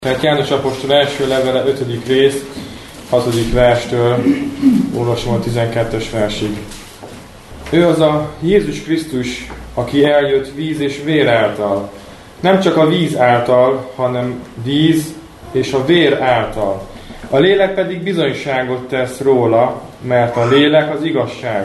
Tehát János apostol első levele 5. rész, 6. verstől olvasom a 12. versig. Ő az a Jézus Krisztus, aki eljött víz és vér által. Nem csak a víz által, hanem víz és a vér által. A lélek pedig bizonyságot tesz róla, mert a lélek az igazság.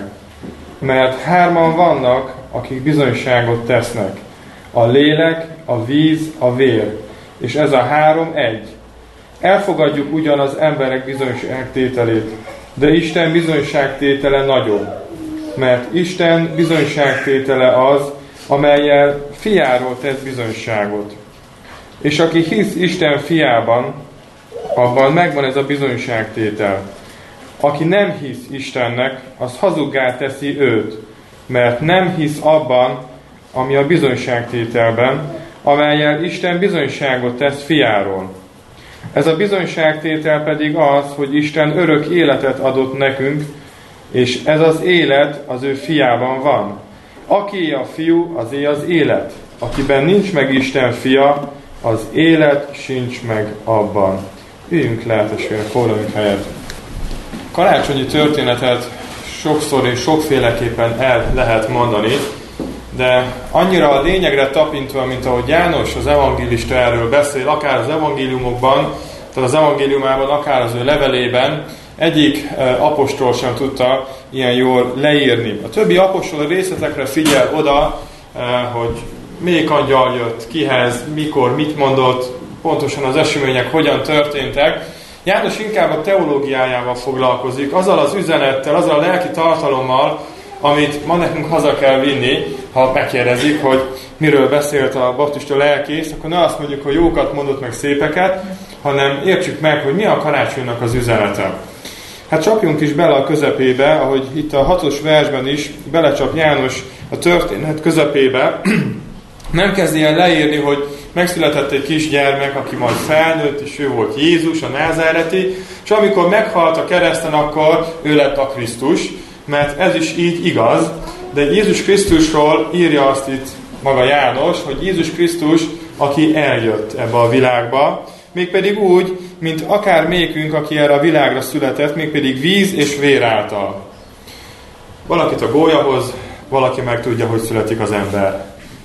Mert hárman vannak, akik bizonyságot tesznek. A lélek, a víz, a vér. És ez a három egy. Elfogadjuk ugyan az emberek bizonyságtételét, de Isten bizonyságtétele nagyobb. Mert Isten bizonyságtétele az, amellyel fiáról tett bizonyságot. És aki hisz Isten fiában, abban megvan ez a bizonyságtétel. Aki nem hisz Istennek, az hazuggá teszi őt, mert nem hisz abban, ami a bizonyságtételben, amellyel Isten bizonyságot tesz fiáról. Ez a bizonyságtétel pedig az, hogy Isten örök életet adott nekünk, és ez az élet az ő fiában van. Aki a fiú, azé az élet. Akiben nincs meg Isten fia, az élet sincs meg abban. Üljünk le, testvérek, foglaljunk helyet. Karácsonyi történetet sokszor és sokféleképpen el lehet mondani, de annyira a lényegre tapintva, mint ahogy János, az evangélista erről beszél, akár az evangéliumokban, tehát az evangéliumában, akár az ő levelében, egyik apostol sem tudta ilyen jól leírni. A többi apostol részletekre figyel oda, hogy melyik angyal jött, kihez, mikor, mit mondott, pontosan az események hogyan történtek. János inkább a teológiájával foglalkozik, azzal az üzenettel, azzal a lelki tartalommal, amit ma nekünk haza kell vinni, ha megkérdezik, hogy miről beszélt a baptista lelkész, akkor ne azt mondjuk, hogy jókat mondott meg szépeket, hanem értsük meg, hogy mi a karácsonynak az üzenete. Hát csapjunk is bele a közepébe, ahogy itt a 6. versben is belecsap János a történet közepébe. Nem kezdi el leírni, hogy megszületett egy kisgyermek, aki majd felnőtt, és ő volt Jézus, a názáreti, és amikor meghalt a kereszten, akkor ő lett a Krisztus, mert ez is így igaz, de Jézus Krisztusról írja azt itt maga János, hogy Jézus Krisztus, aki eljött ebbe a világba, mégpedig úgy, mint akár melyikünk, aki erre a világra született, mégpedig víz és vér által. Valakit a gólyahoz, valaki meg tudja, hogy születik az ember.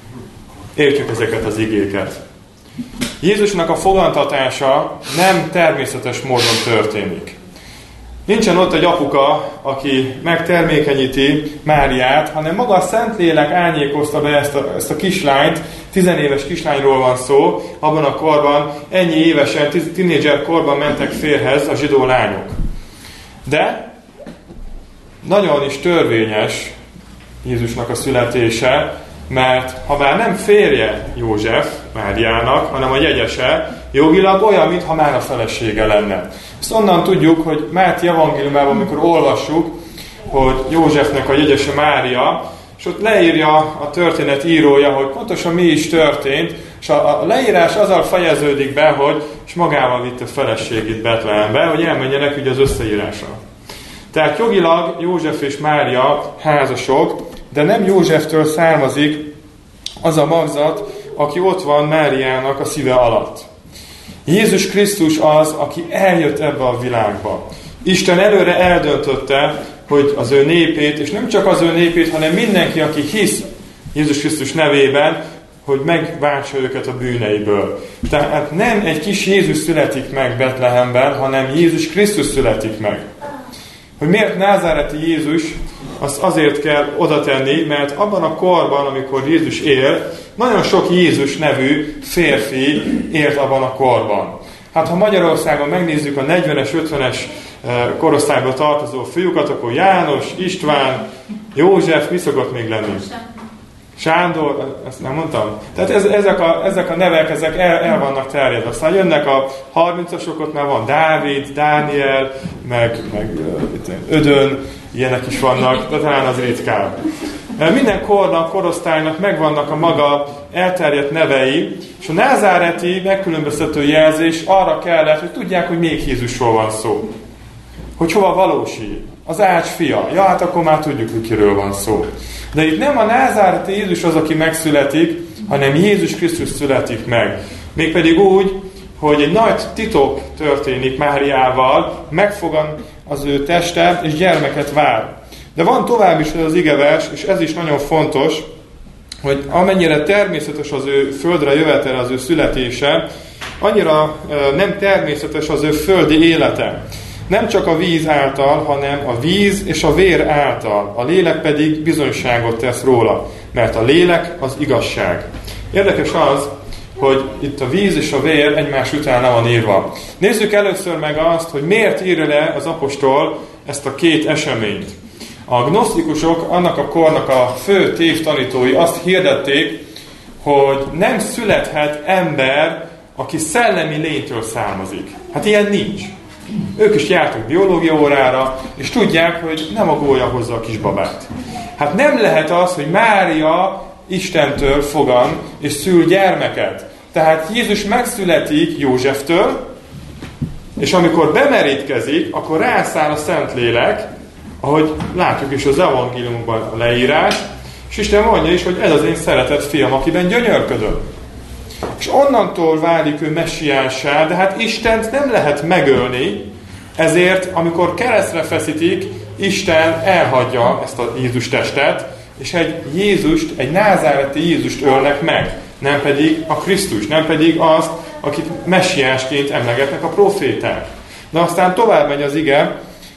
Értjük ezeket az igéket. Jézusnak a fogantatása nem természetes módon történik. Nincsen ott egy apuka, aki megtermékenyíti Máriát, hanem maga a Szentlélek árnyékozta be ezt a kislányt, 10 éves kislányról van szó, abban a korban, ennyi évesen, tínédzser korban mentek férjhez a zsidó lányok. De nagyon is törvényes Jézusnak a születése, mert ha már nem férje József Máriának, hanem a jegyese, jogilag olyan, mintha már a felesége lenne. Ezt onnan tudjuk, hogy Máté evangéliumában, amikor olvassuk, hogy Józsefnek a jegyese Mária, és ott leírja a történet írója, hogy pontosan mi is történt, és a leírás azzal fejeződik be, hogy és magával vitte feleségét Betlehembe, hogy elmenjenek ugye az összeírásra. Tehát jogilag József és Mária házasok, de nem Józseftől származik az a magzat, aki ott van Máriának a szíve alatt. Jézus Krisztus az, aki eljött ebbe a világba. Isten előre eldöntötte, hogy az ő népét, és nem csak az ő népét, hanem mindenki, aki hisz Jézus Krisztus nevében, hogy megváltsa őket a bűneiből. Tehát nem egy kis Jézus születik meg Betlehemben, hanem Jézus Krisztus születik meg. Hogy miért názáreti Jézus, azt azért kell oda tenni, mert abban a korban, amikor Jézus él, nagyon sok Jézus nevű férfi élt abban a korban. Hát ha Magyarországon megnézzük a 40-es, 50-es korosztályba tartozó fiúkat, akkor János, István, József, mi szokott még lenni? Sándor, ezt nem mondtam? Tehát ezek a nevek, ezek el vannak terjedve. Aztán jönnek a 30-asok, ott már van Dávid, Dániel, meg Ödön, ilyenek is vannak, de talán az ritkább. Minden korosztálynak megvannak a maga elterjedt nevei, és a názáreti megkülönböztető jelzés arra kellett, hogy tudják, hogy még Jézusról van szó. Hogy hova valósít. Az ács fia. Ja, hát akkor már tudjuk, hogy kiről van szó. De itt nem a názáreti Jézus az, aki megszületik, hanem Jézus Krisztus születik meg. Mégpedig úgy, hogy egy nagy titok történik Máriával, megfogan az ő teste, és gyermeket vár. De van tovább is ez az igevers, és ez is nagyon fontos, hogy amennyire természetes az ő földre jövetele, az ő születése, annyira nem természetes az ő földi élete. Nem csak a víz által, hanem a víz és a vér által. A lélek pedig bizonyságot tesz róla, mert a lélek az igazság. Érdekes az, hogy itt a víz és a vér egymás után le van írva. Nézzük először meg azt, hogy miért írja le az apostol ezt a két eseményt. A gnosztikusok, annak a kornak a fő tévtanítói azt hirdették, hogy nem születhet ember, aki szellemi lénytől származik. Hát ilyen nincs. Ők is jártak biológia órára, és tudják, hogy nem a gólya hozza a kisbabát. Hát nem lehet az, hogy Mária Istentől fogan, és szül gyermeket. Tehát Jézus megszületik Józseftől, és amikor bemerítkezik, akkor rászáll a Szentlélek, ahogy látjuk is az evangéliumban a leírás, és Isten mondja is, hogy ez az én szeretett fiam, akiben gyönyörködöm. És onnantól válik ő messiássá, de hát Istent nem lehet megölni, ezért amikor keresztre feszítik, Isten elhagyja ezt a Jézus testet, és egy názáreti Jézust ölnek meg, nem pedig a Krisztus, nem pedig azt, akit messiásként emlegetnek a proféták. De aztán tovább megy az ige,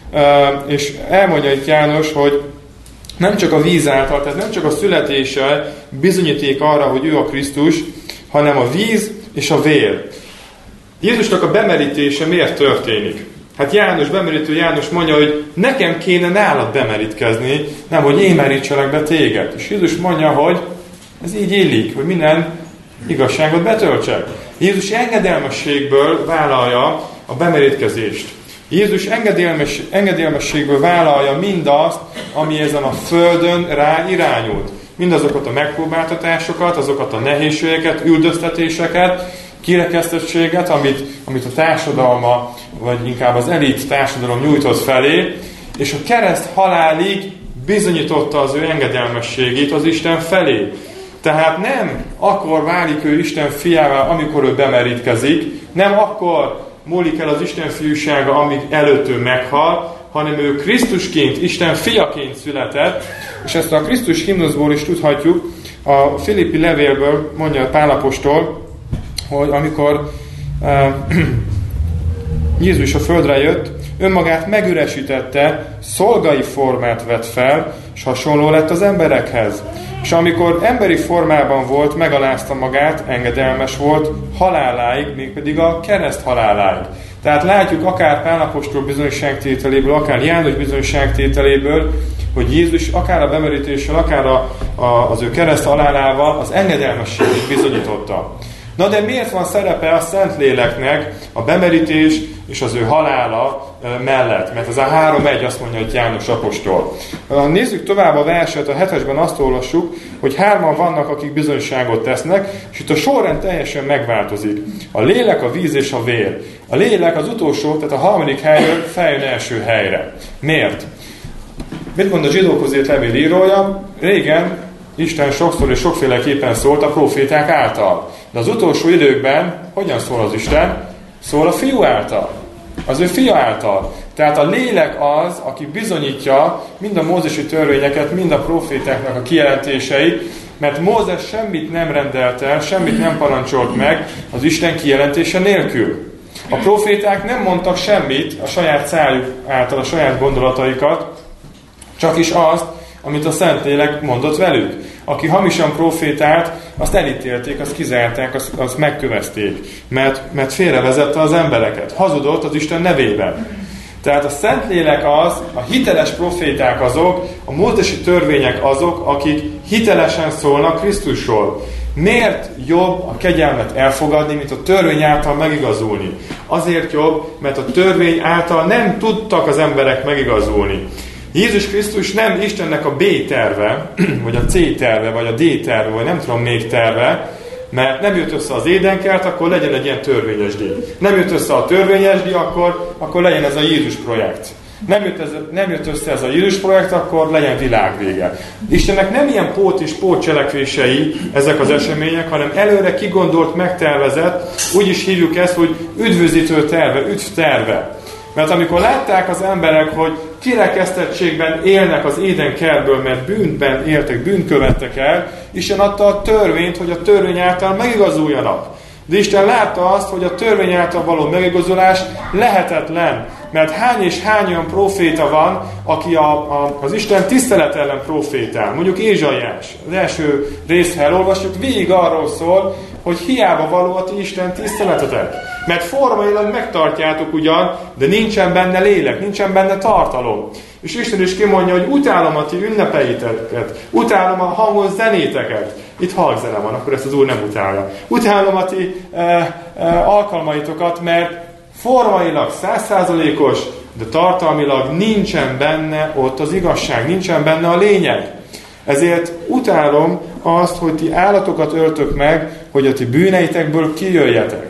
és elmondja itt János, hogy nem csak a víz által, tehát nem csak a születése bizonyíték arra, hogy ő a Krisztus, hanem a víz és a vér. Jézusnak a bemerítése miért történik? Hát János, bemerítő János mondja, hogy nekem kéne nálad bemerítkezni, nem, hogy én merítselek be téged. És Jézus mondja, hogy ez így illik, hogy minden igazságot betöltsek. Jézus engedelmességből vállalja a bemerítkezést. Jézus engedelmességből vállalja mindazt, ami ezen a földön rá irányult. Mindazokat a megpróbáltatásokat, azokat a nehézségeket, üldöztetéseket, kirekesztettséget, amit a társadalma, vagy inkább az elit társadalom nyújtott felé, és a kereszt halálig bizonyította az ő engedelmességét az Isten felé. Tehát nem akkor válik ő Isten fiává, amikor ő bemerítkezik, nem akkor múlik el az Isten fiúsága, amíg előtt ő meghal, hanem ő Krisztusként, Isten fiaként született, és ezt a Krisztus himnuszból is tudhatjuk, a Filippi levélből mondja Pál apostol, hogy amikor Jézus a földre jött, önmagát megüresítette, szolgai formát vett fel, és hasonló lett az emberekhez. És amikor emberi formában volt, megalázta magát, engedelmes volt, haláláig, mégpedig a kereszt haláláig. Tehát látjuk akár Pál apostol bizonyságtételéből, akár János bizonyságtételéből, hogy Jézus akár a bemerítéssel, akár az ő kereszt halálával az engedelmességét bizonyította. Na de miért van szerepe a Szentléleknek a bemerítés és az ő halála mellett? Mert ez a 3:1 azt mondja, hogy János apostol. Nézzük tovább a verset, a 7-esben azt olvassuk, hogy 3-an vannak, akik bizonyságot tesznek, és itt a sorrend teljesen megváltozik. A lélek, a víz és a vér. A lélek az utolsó, tehát a 3. helyről feljön első helyre. Miért? Mit mond a zsidókhoz írt levél írója? Régen Isten sokszor és sokféleképpen szólt a proféták által. De az utolsó időkben hogyan szól az Isten? Szól a Fiú által. Az ő Fia által. Tehát a lélek az, aki bizonyítja mind a mózesi törvényeket, mind a profétáknak a kijelentéseit, mert Mózes semmit nem rendelt el, semmit nem parancsolt meg az Isten kijelentése nélkül. A proféták nem mondtak semmit a saját szájuk által, a saját gondolataikat, csak is azt, amit a Szentlélek mondott velük. Aki hamisan profétált, azt elítélték, azt kizárták, azt megkövezték, mert félrevezette az embereket. Hazudott az Isten nevében. Tehát a Szentlélek az, a hiteles proféták azok, a mózesi törvények azok, akik hitelesen szólnak Krisztusról. Miért jobb a kegyelmet elfogadni, mint a törvény által megigazulni? Azért jobb, mert a törvény által nem tudtak az emberek megigazulni. Jézus Krisztus nem Istennek a B terve, vagy a C terve, vagy a D terve, vagy nem tudom még terve, mert nem jött össze az édenkert, akkor legyen egy ilyen törvényes díj. Nem jött össze a törvényes díj, akkor legyen ez a Jézus projekt. Nem jött össze ez a Jézus projekt, akkor legyen világvége. Istennek nem ilyen pót és pótcselekvései ezek az események, hanem előre kigondolt, megtervezett, úgy is hívjuk ezt, hogy üdvözítő terve, üdvterve. Mert amikor látták az emberek, hogy kirekesztettségben élnek az Éden kertből, mert bűnben éltek, bűnt követtek el, Isten adta a törvényt, hogy a törvény által megigazuljanak. De Isten látta azt, hogy a törvény által való megigazulás lehetetlen. Mert hány és hány olyan proféta van, aki az Isten tisztelet ellen profétál. Mondjuk Ézsaiás, az első részt elolvasjuk, végig arról szól, hogy hiába való a ti Isten tiszteletetek. Mert formailag megtartjátok ugyan, de nincsen benne lélek, nincsen benne tartalom. És Isten is kimondja, hogy utálom a ti ünnepeiteket, utálom a hangos zenéteket. Itt hangzene van, akkor ezt az Úr nem utálja. Utálom a ti alkalmaitokat, mert formailag 100%-os, de tartalmilag nincsen benne ott az igazság, nincsen benne a lényeg. Ezért utálom azt, hogy ti állatokat öltök meg, hogy a ti bűneitekből kijöjjetek.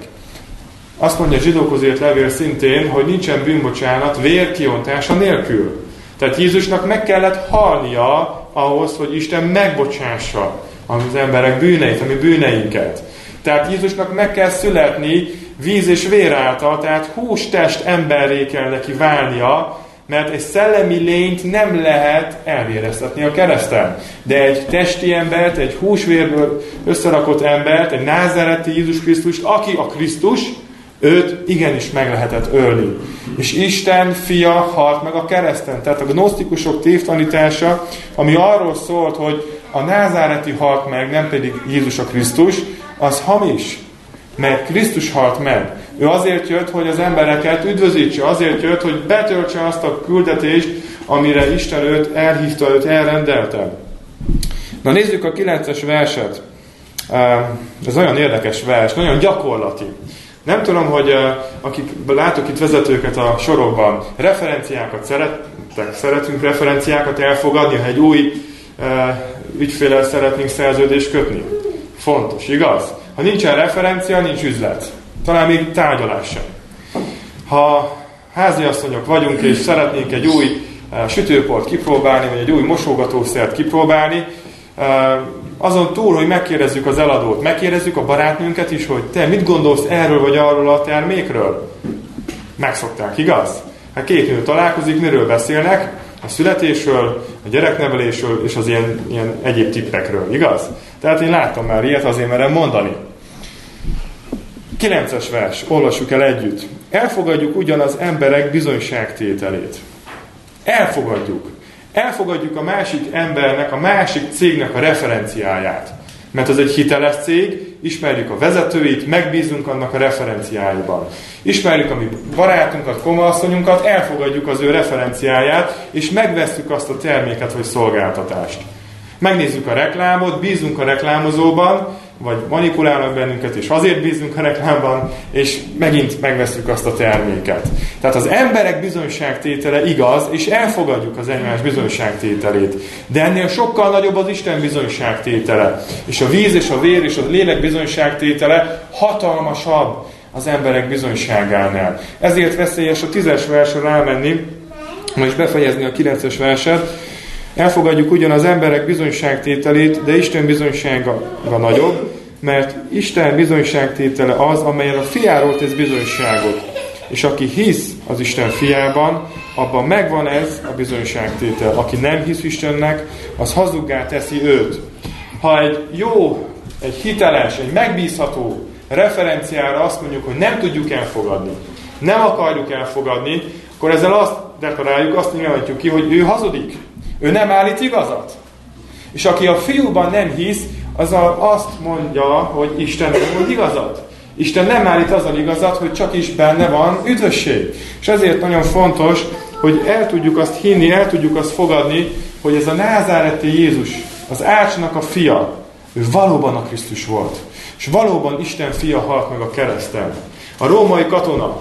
Azt mondja a zsidókhoz írt levél szintén, hogy nincsen bűnbocsánat vér kiontása nélkül. Tehát Jézusnak meg kellett halnia ahhoz, hogy Isten megbocsássa az emberek bűneit, a mi bűneinket. Tehát Jézusnak meg kell születni víz és vér által, tehát hústest emberré kell neki válnia, mert egy szellemi lényt nem lehet elvéreztetni a kereszten. De egy testi embert, egy húsvérből összerakott embert, egy názáreti Jézus Krisztust, aki a Krisztus, őt igenis meg lehetett ölni. És Isten fia halt meg a kereszten. Tehát a gnosztikusok tévtanítása, ami arról szólt, hogy a názáreti halt meg, nem pedig Jézus a Krisztus, az hamis. Mert Krisztus halt meg. Ő azért jött, hogy az embereket üdvözítse, azért jött, hogy betöltse azt a küldetést, amire Isten őt elhívta, őt elrendelte. Na nézzük a 9-es verset. Ez nagyon érdekes vers, nagyon gyakorlati. Nem tudom, hogy akik látok itt vezetőket a sorokban, referenciákat szeretünk referenciákat elfogadni, ha egy új ügyféllel szeretnénk szerződést kötni. Fontos, igaz? Ha nincsen referencia, nincs üzlet. Talán még tárgyalás sem. Ha háziasszonyok vagyunk, és szeretnénk egy új sütőport kipróbálni, vagy egy új mosogatószert kipróbálni, azon túl, hogy megkérdezzük az eladót, megkérdezzük a barátnőnket is, hogy te mit gondolsz erről vagy arról a termékről? Megszokták, igaz? Hát két nő találkozik, miről beszélnek? A születésről, a gyereknevelésről és az ilyen egyéb tippekről, igaz? Tehát én láttam már ilyet, azért merem mondani. 9-es vers, olvassuk el együtt. Elfogadjuk ugyan az emberek bizonyságtételét. Elfogadjuk. Elfogadjuk a másik embernek, a másik cégnek a referenciáját. Mert az egy hiteles cég, ismerjük a vezetőit, megbízunk annak a referenciájában. Ismerjük a mi barátunkat, komaasszonyunkat, elfogadjuk az ő referenciáját, és megvesszük azt a terméket vagy szolgáltatást. Megnézzük a reklámot, bízunk a reklámozóban, vagy manipulálnak bennünket, és azért bízunk a reklámban, és megint megvesszük azt a terméket. Tehát az emberek bizonyságtétele igaz, és elfogadjuk az egymás bizonyságtételét. De ennél sokkal nagyobb az Isten bizonyságtétele. És a víz, és a vér, és a lélek bizonyságtétele hatalmasabb az emberek bizonyságánál. Ezért veszélyes a 10-es versre rámenni, most befejezni a 9-es verset. Elfogadjuk ugyan az emberek bizonyságtételét, de Isten bizonysága nagyobb, mert Isten bizonyságtétele az, amelyen a fiáról tesz bizonyságot. És aki hisz az Isten fiában, abban megvan ez a bizonyságtétel. Aki nem hisz Istennek, az hazuggá teszi őt. Ha egy jó, egy hiteles, egy megbízható referenciára azt mondjuk, hogy nem tudjuk elfogadni, nem akarjuk elfogadni, akkor ezzel azt deklaráljuk, azt nyilvánítjuk ki, hogy ő hazudik. Ő nem állít igazat. És aki a fiúban nem hisz, az azt mondja, hogy Isten nem mond igazat. Isten nem állít azzal igazat, hogy csak is benne van üdvösség. És ezért nagyon fontos, hogy el tudjuk azt hinni, el tudjuk azt fogadni, hogy ez a názáreti Jézus, az Ácsnak a fia, ő valóban a Krisztus volt. És valóban Isten fia halt meg a kereszten. A római katona,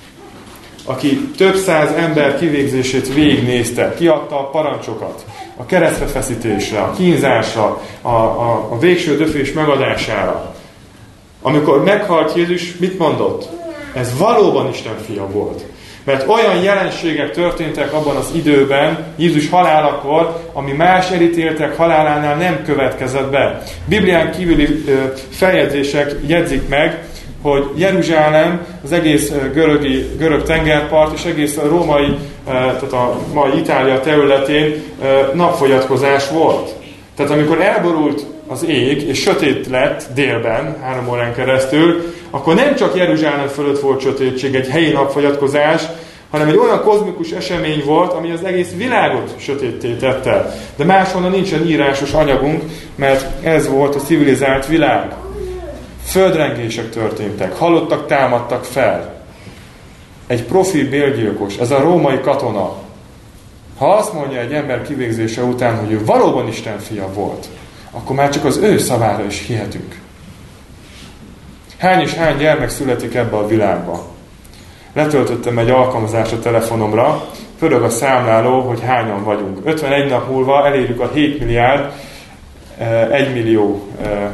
aki több száz ember kivégzését végignézte, kiadta a parancsokat, a keresztre feszítésre, a kínzásra, a végső döfés megadására. Amikor meghalt Jézus, mit mondott? Ez valóban Isten fia volt. Mert olyan jelenségek történtek abban az időben, Jézus halálakor, ami más elítéltek halálánál nem következett be. Biblián kívüli feljegyzések jegyzik meg, hogy Jeruzsálem, az egész görög tengerpart és egész a római, tehát a mai Itália területén napfogyatkozás volt. Tehát amikor elborult az ég, és sötét lett délben, 3 órán keresztül, akkor nem csak Jeruzsálem fölött volt sötétség, egy helyi napfogyatkozás, hanem egy olyan kozmikus esemény volt, ami az egész világot sötétté tette. De máshonnan nincsen írásos anyagunk, mert ez volt a civilizált világ. Földrengések történtek, halottak támadtak fel. Egy profi bélgyilkos, ez a római katona. Ha azt mondja egy ember kivégzése után, hogy ő valóban Isten fia volt, akkor már csak az ő szavára is hihetünk. Hány és hány gyermek születik ebbe a világba? Letöltöttem egy alkalmazást a telefonomra, pörög a számláló, hogy hányan vagyunk. 51 nap múlva elérjük a 7 milliárd 1 millió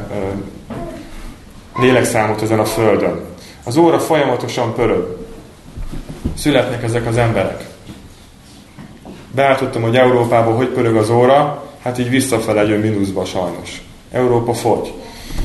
lélekszámot ezen a Földön. Az óra folyamatosan pörög. Születnek ezek az emberek. Beálltottam, hogy Európában hogy pörög az óra, hát így visszafele jön mínuszba sajnos. Európa fogy.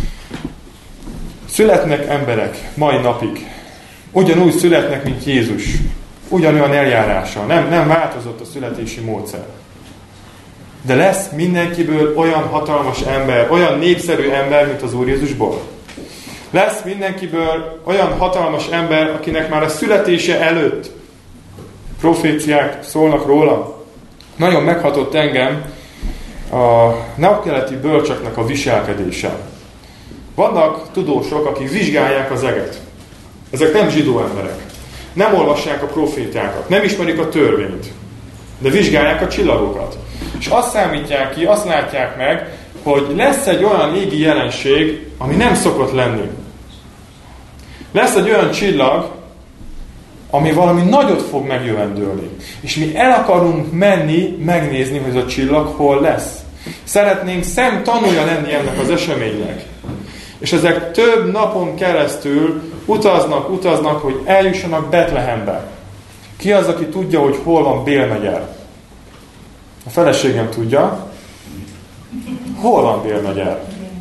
Születnek emberek mai napig. Ugyanúgy születnek, mint Jézus. Ugyanolyan eljárással. Nem változott a születési módszer. De lesz mindenkiből olyan hatalmas ember, olyan népszerű ember, mint az Úr Jézusból. Lesz mindenkiből olyan hatalmas ember, akinek már a születése előtt proféciák szólnak róla. Nagyon meghatott engem a napkeleti bölcseknek a viselkedése. Vannak tudósok, akik vizsgálják az eget. Ezek nem zsidó emberek. Nem olvassák a profétákat, nem ismerik a törvényt, de vizsgálják a csillagokat. És azt számítják ki, azt látják meg, hogy lesz egy olyan égi jelenség, ami nem szokott lenni. Lesz egy olyan csillag, ami valami nagyot fog megjövendőlni. És mi el akarunk menni, megnézni, hogy ez a csillag hol lesz. Szeretnénk szemtanúja lenni ennek az eseménynek. És ezek több napon keresztül utaznak, hogy eljussanak Betlehembe. Ki az, aki tudja, hogy hol van Bél megye? A feleségem tudja. Hol van Bél megye?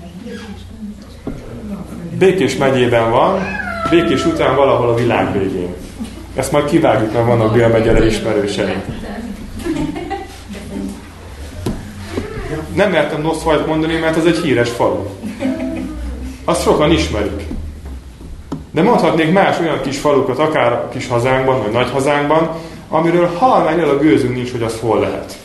Békés megyében van, Békés után valahol a világ végén. Ezt majd kivágjuk, mert vannak Bél megyere ismerőseink. Nem mertem Noszfajt mondani, mert ez egy híres falu. Azt sokan ismerik. De mondhatnék más olyan kis falukat, akár a kis hazánkban, vagy nagy hazánkban, amiről halvánnyal a gőzünk nincs, hogy az hol lehet.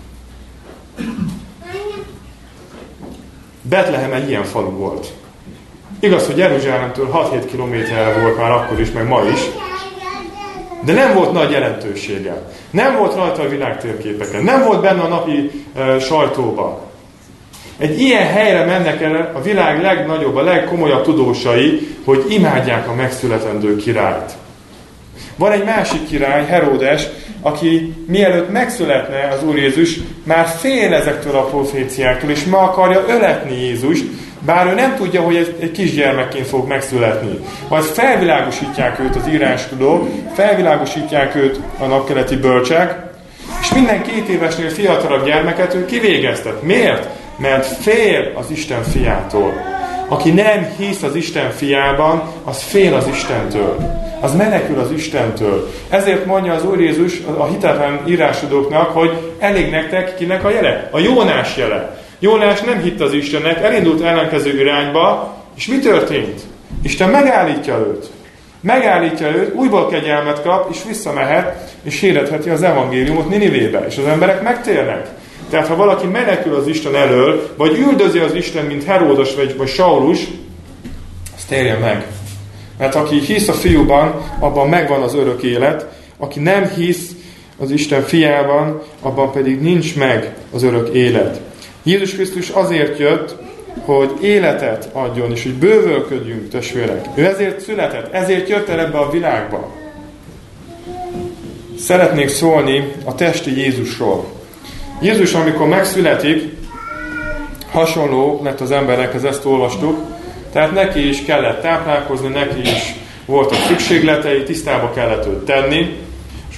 Betlehem egy ilyen falu volt. Igaz, hogy Jeruzsálemtől 6-7 kilométerre volt már akkor is, meg ma is, de nem volt nagy jelentősége. Nem volt rajta a világtérképeken. Nem volt benne a napi sajtóban. Egy ilyen helyre mennek el a világ legnagyobb, a legkomolyabb tudósai, hogy imádják a megszületendő királyt. Van egy másik király, Heródes, aki mielőtt megszületne az Úr Jézus, már fél ezektől a proféciáktól, és meg akarja öletni Jézust, bár ő nem tudja, hogy egy kisgyermekként fog megszületni. Majd felvilágosítják őt az írástudók, felvilágosítják őt a napkeleti bölcsek, és minden 2 évesnél fiatalabb gyermeket ő kivégeztet. Miért? Mert fél az Isten fiától. Aki nem hisz az Isten fiában, az fél az Istentől. Az menekül az Istentől. Ezért mondja az Úr Jézus a hitetlen írásodóknak, hogy elég nektek kinek a jele? A Jónás jele. Jónás nem hitt az Istennek, elindult ellenkező irányba, és mi történt? Isten megállítja őt. Megállítja őt, újból kegyelmet kap, és visszamehet, és hirdetheti az evangéliumot Ninivébe, és az emberek megtérnek. Tehát ha valaki menekül az Isten elől, vagy üldözi az Isten, mint Heródes vagy Saulus, az térjen meg. Mert aki hisz a fiúban, abban megvan az örök élet, aki nem hisz az Isten fiában, abban pedig nincs meg az örök élet. Jézus Krisztus azért jött, hogy életet adjon, és hogy bővölködjünk, testvérek. Ő ezért született, ezért jött el ebbe a világba. Szeretnék szólni a testi Jézusról. Jézus, amikor megszületik, hasonló lett az emberekhez, ezt olvastuk, tehát neki is kellett táplálkozni, neki is voltak szükségletei, tisztába kellett őt tenni,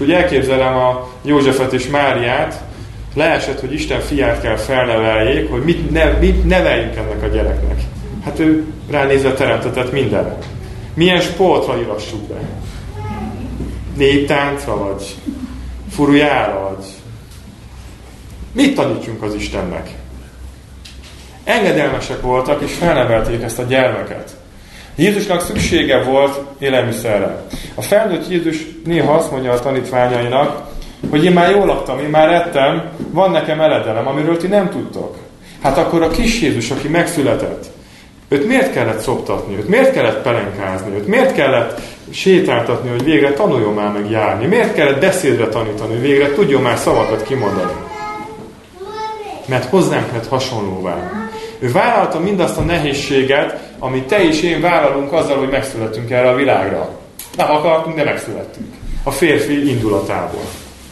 úgy elképzelem a Józsefet és Máriát, leesett, hogy Isten fiát kell felneveljék, hogy mit neveljünk ennek a gyereknek. Hát ő ránézve teremtetett mindenre. Milyen sportra írassuk be? Néptáncra, vagy furujára, vagy mit tanítsunk az Istennek? Engedelmesek voltak, és felnevelték ezt a gyermeket. Jézusnak szüksége volt élelmiszerre. A felnőtt Jézus néha azt mondja a tanítványainak, hogy én már jól laktam, én már ettem, van nekem eledelem, amiről ti nem tudtok. Hát akkor a kis Jézus, aki megszületett, őt miért kellett szoptatni, őt miért kellett pelenkázni, őt miért kellett sétáltatni, hogy végre tanuljon már meg járni, miért kellett beszédre tanítani, hogy végre tudjon már szavakat kimondani. Mert hozzánk lett hasonlóvá. Ő vállalta mindazt a nehézséget, amit te és én vállalunk azzal, hogy megszületünk erre a világra. Nem akartunk, de megszülettünk. A férfi indulatából.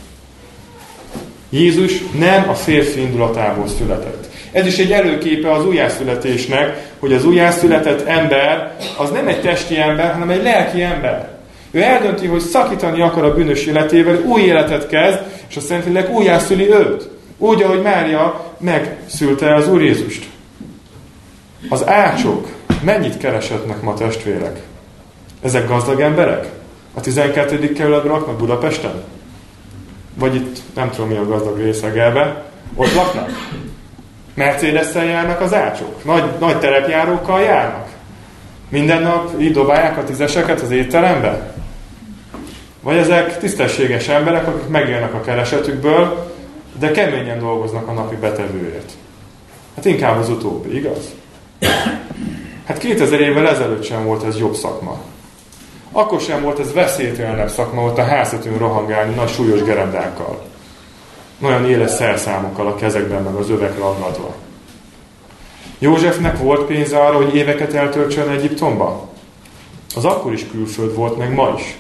Jézus nem a férfi indulatából született. Ez is egy előképe az újjászületésnek, hogy az újjászületett ember az nem egy testi ember, hanem egy lelki ember. Ő eldönti, hogy szakítani akar a bűnös életével, új életet kezd, és a Szentlélek újjászüli őt. Úgy, ahogy Mária megszülte az Úr Jézust. Az ácsok mennyit keresetnek ma, testvérek? Ezek gazdag emberek? A 12. kerületben laknak Budapesten? Vagy itt, nem tudom mi a gazdag részegelben, ott laknak? Mercedes-szel járnak az ácsok? Nagy terepjárókkal járnak? Minden nap így dobálják a tízeseket az étterembe? Vagy ezek tisztességes emberek, akik megélnek a keresetükből, de keményen dolgoznak a napi betevőért? Hát inkább az utóbbi, igaz? Hát 2000 évvel ezelőtt sem volt ez jobb szakma. Akkor sem volt ez veszélytelenebb szakma, ott a háztetőn rohangálni nagy súlyos gerendákkal. Nagyon éles szerszámokkal a kezekben, meg az övekre aggatva. Józsefnek volt pénze arra, hogy éveket eltöltsön Egyiptomba? Az akkor is külföld volt, meg ma is.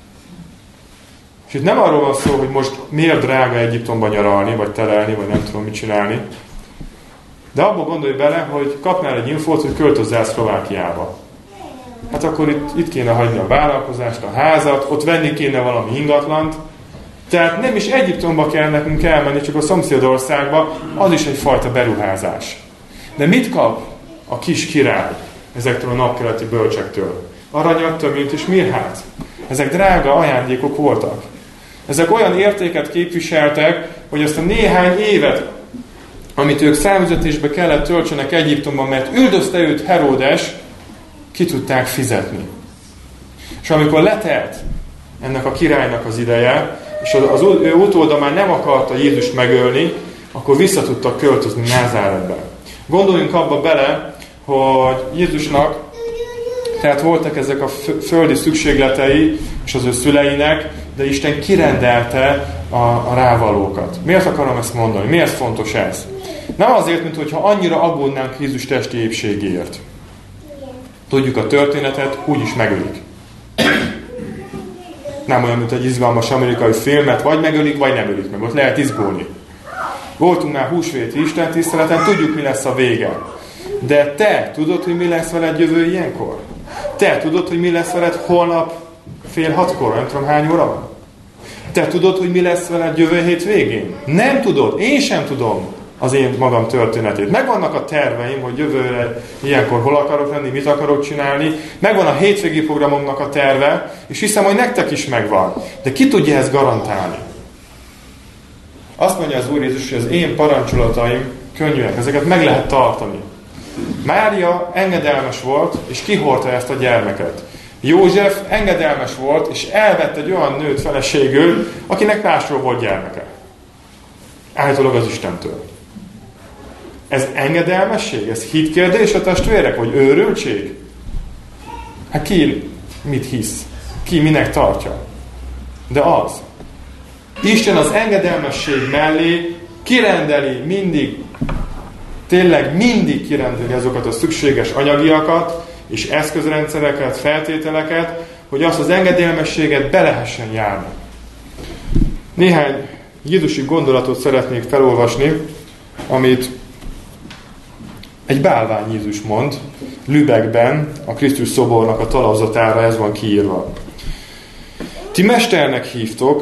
És itt nem arról van szó, hogy most miért drága Egyiptomba nyaralni, vagy telelni, vagy nem tudom mit csinálni. De abba gondolj bele, hogy kapnál egy infót, hogy költözzál Szlovákiába. Hát akkor itt kéne hagyni a vállalkozást, a házat, ott venni kéne valami ingatlant. Tehát nem is Egyiptomba kell nekünk elmenni, csak a szomszédországba, az is egyfajta beruházás. De mit kap a kis király ezektől a napkeleti bölcsektől? Aranyat, töményt és mirhát. Ezek drága ajándékok voltak. Ezek olyan értéket képviseltek, hogy azt a néhány évet, amit ők számüzetésbe kellett töltsenek Egyiptomban, mert üldözte őt Heródes, ki tudták fizetni. És amikor letelt ennek a királynak az ideje, és az ő utóda már nem akarta Jézust megölni, akkor vissza tudtak költözni Názáretbe. Gondoljunk abba bele, hogy Jézusnak tehát voltak ezek a földi szükségletei, és az ő szüleinek, de Isten kirendelte a rávalókat. Miért akarom ezt mondani? Miért fontos ez? Nem azért, mint hogyha annyira aggódnánk Jézus testi épségéért. Tudjuk a történetet, úgyis megölik. Nem olyan, mint egy izgalmas amerikai filmet, vagy megölik, vagy nem ölik meg. Ott lehet izgulni. Voltunk már húsvéti istentiszteleten, tudjuk, mi lesz a vége. De te tudod, hogy mi lesz veled jövő ilyenkor? Te tudod, hogy mi lesz veled holnap 5:30, nem tudom hány óra van? Te tudod, hogy mi lesz veled jövő hét végén? Nem tudod, én sem tudom az én magam történetét. Megvannak a terveim, hogy jövőre ilyenkor hol akarok lenni, mit akarok csinálni. Megvan a hétvégi programomnak a terve, és hiszem, hogy nektek is megvan. De ki tudja ezt garantálni? Azt mondja az Úr Jézus, hogy az én parancsolataim könnyűek, ezeket meg lehet tartani. Mária engedelmes volt, és kihordta ezt a gyermeket. József engedelmes volt, és elvett egy olyan nőt feleségül, akinek másról volt gyermeke. Állítólag az Istentől. Ez engedelmesség? Ez hitkérdés a testvérek? Vagy őrültség? Hát ki mit hisz? Ki minek tartja? De az. Isten az engedelmesség mellé kirendeli mindig, tényleg mindig kirendeli azokat a szükséges anyagiakat, és eszközrendszereket, feltételeket, hogy azt az engedelmességet be lehessen járni. Néhány jézusi gondolatot szeretnék felolvasni, amit egy bálvány Jézus mond, Lübeckben, a Krisztus szobornak a talapzatára ez van kiírva. Ti mesternek hívtok,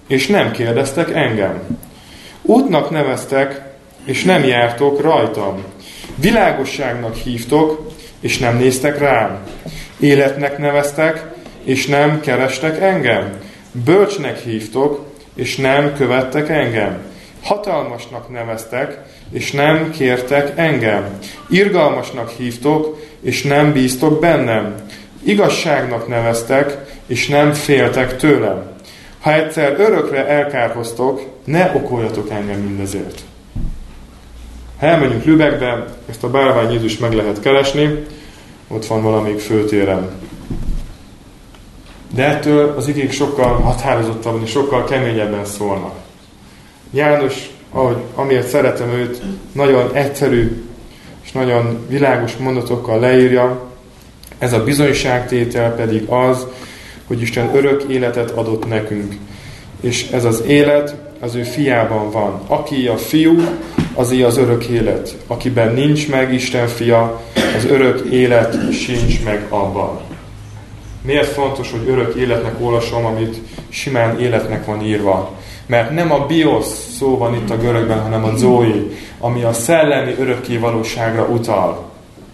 és nem kérdeztek engem. Útnak neveztek, és nem jártok rajtam. Világosságnak hívtok, és nem néztek rám. Életnek neveztek, és nem kerestek engem. Bölcsnek hívtok, és nem követtek engem. Hatalmasnak neveztek, és nem kértek engem. Irgalmasnak hívtok, és nem bíztok bennem. Igazságnak neveztek, és nem féltek tőlem. Ha egyszer örökre elkárhoztok, ne okoljatok engem mindezért. Ha elmegyünk Lübeckbe, ezt a bálvány Jézus meg lehet keresni, ott van valamelyik főtéren. De ettől az igék sokkal határozottabban és sokkal keményebben szólnak. János, amiért szeretem őt, nagyon egyszerű és nagyon világos mondatokkal leírja, ez a bizonyságtétel pedig az, hogy Isten örök életet adott nekünk. És ez az élet az ő fiában van. Aki a fiú, azé az örök élet. Akiben nincs meg Isten fia, az örök élet sincs meg abban. Miért fontos, hogy örök életnek olvasom, amit simán életnek van írva? Mert nem a bios szó van itt a görögben, hanem a zoe, ami a szellemi örökké valóságra utal.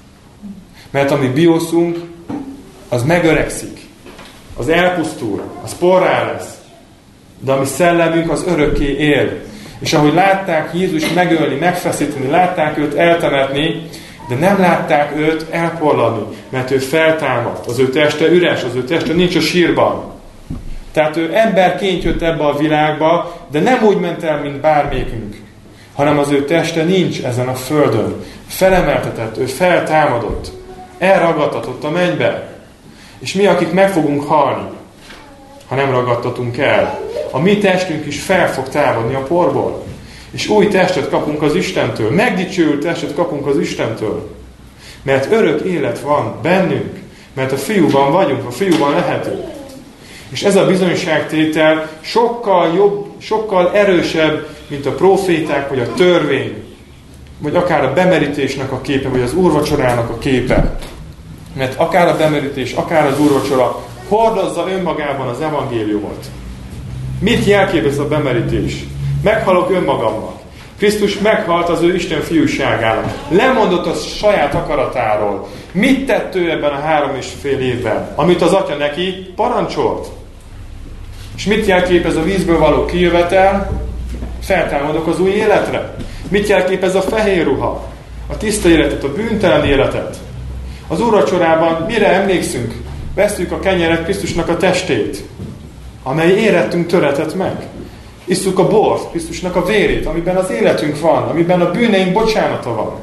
Mert a mi bioszunk, az megöregszik, az elpusztul, az porrá lesz. De a mi szellemünk az örökké él. És ahogy látták Jézus megölni, megfeszíteni, látták őt eltemetni, de nem látták őt elporladni, mert ő feltámadt. Az ő teste üres, az ő teste nincs a sírban. Tehát ő emberként jött ebbe a világba, de nem úgy ment el, mint bármelyikünk, hanem az ő teste nincs ezen a földön. Felemeltetett, ő feltámadott, elragadtatott a mennybe. És mi, akik meg fogunk halni, ha nem ragadtatunk el, a mi testünk is fel fog támadni a porból. És új testet kapunk az Istentől. Megdicsőült testet kapunk az Istentől. Mert örök élet van bennünk. Mert a fiúban vagyunk, a fiúban lehetünk. És ez a bizonyságtétel sokkal jobb, sokkal erősebb, mint a próféták, vagy a törvény, vagy akár a bemerítésnek a képe, vagy az úrvacsorának a képe. Mert akár a bemerítés, akár az úrvacsora hordozza önmagában az evangéliumot. Mit jelképez a bemerítés? Meghalok önmagamnak. Krisztus meghalt az ő Isten fiúságának. Lemondott a saját akaratáról. Mit tett ő ebben a 3,5 évben? Amit az Atya neki parancsolt. És mit jelképez a vízből való kijövetel? Feltámadok az új életre. Mit jelképez a fehér ruha? A tiszta életet, a bűntelen életet. Az úrvacsorában mire emlékszünk? Vesszük a kenyeret, Krisztusnak a testét, amely érettünk töretett meg. Isszuk a bort, Krisztusnak a vérét, amiben az életünk van, amiben a bűneink bocsánata van.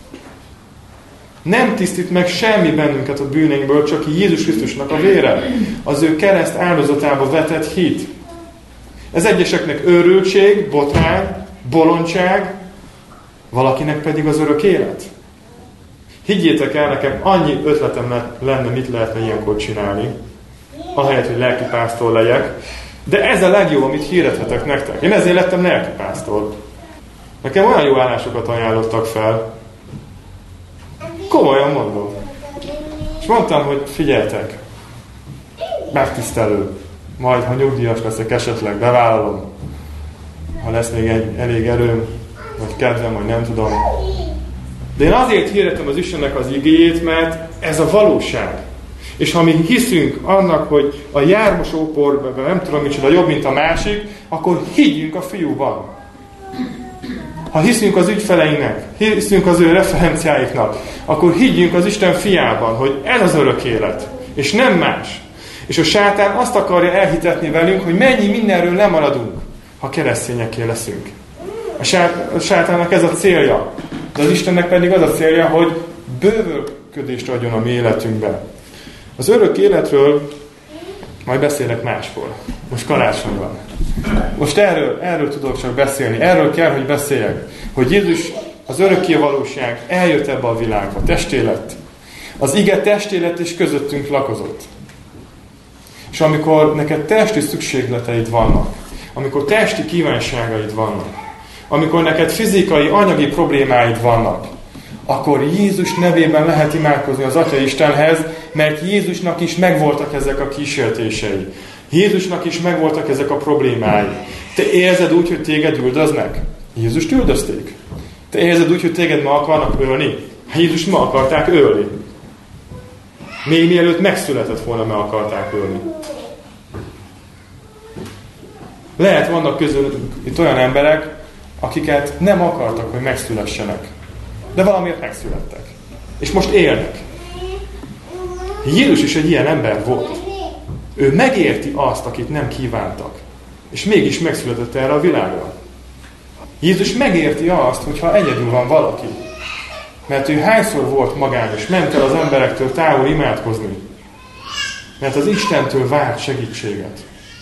Nem tisztít meg semmi bennünket a bűneinkből, csak Jézus Krisztusnak a vére, az ő kereszt áldozatába vetett hit. Ez egyeseknek őrültség, botrány, bolondság, valakinek pedig az örök élet. Higgyétek el, nekem annyi ötletem lenne, mit lehetne ilyenkor csinálni, ahelyett, hogy lelkipásztor legyek, de ez a legjobb, amit hirdethetek nektek. Én ezért lettem lelkipásztor. Nekem olyan jó állásokat ajánlottak fel. Komolyan mondom. És mondtam, hogy figyeljetek, megtisztelő. Majd, ha nyugdíjas leszek, esetleg bevállalom. Ha lesz még elég erőm, vagy kedvem, vagy nem tudom. De én azért hirdetem az Istennek az igéjét, mert ez a valóság. És ha mi hiszünk annak, hogy a jármosópor, nem tudom micsoda, jobb, mint a másik, akkor higgyünk a fiúban. Ha hiszünk az ügyfeleinknek, hiszünk az ő referenciáiknak, akkor higgyünk az Isten fiában, hogy ez az örök élet, és nem más. És a sátán azt akarja elhitetni velünk, hogy mennyi mindenről lemaradunk, ha keresztényekké leszünk. A sátánnak ez a célja. De az Istennek pedig az a célja, hogy bővölködést adjon a mi életünkbe. Az örök életről majd beszélek máskor. Most karácsony van. Most erről tudok csak beszélni. Erről kell, hogy beszéljek. Hogy Jézus, az örökké valóság eljött ebbe a világba. Testé lett. Az ige testé lett és közöttünk lakozott. És amikor neked testi szükségleteid vannak, amikor testi kívánságaid vannak, amikor neked fizikai, anyagi problémáid vannak, akkor Jézus nevében lehet imádkozni az Atya Istenhez, mert Jézusnak is megvoltak ezek a kísértései. Jézusnak is megvoltak ezek a problémái. Te érzed úgy, hogy téged üldöznek? Jézust üldözték. Te érzed úgy, hogy téged ma akarnak ölni? Jézust ma akarták ölni. Még mielőtt megszületett volna, meg akarták ölni. Lehet, vannak közülünk itt olyan emberek, akiket nem akartak, hogy megszülessenek. De valamiért megszülettek. És most élnek. Jézus is egy ilyen ember volt. Ő megérti azt, akit nem kívántak. És mégis megszületett erre a világra. Jézus megérti azt, hogyha egyedül van valaki. Mert ő hányszor volt magányos, ment el az emberektől távol imádkozni. Mert az Istentől várt segítséget.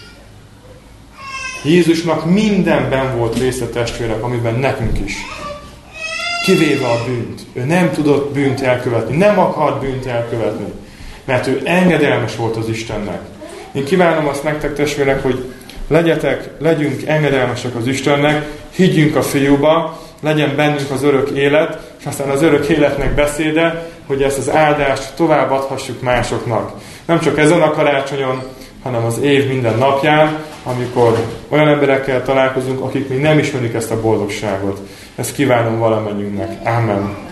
Jézusnak mindenben volt része, testvérek, amiben nekünk is. Kivéve a bűnt. Ő nem tudott bűnt elkövetni, nem akart bűnt elkövetni. Mert ő engedelmes volt az Istennek. Én kívánom azt nektek, testvérek, hogy legyünk engedelmesek az Istennek, higgyünk a Fiúba, legyen bennünk az örök élet, és aztán az örök életnek beszéde, hogy ezt az áldást továbbadhassuk másoknak. Nem csak ezen a karácsonyon, hanem az év minden napján, amikor olyan emberekkel találkozunk, akik még nem ismerik ezt a boldogságot. Ezt kívánom valamennyiünknek. Amen.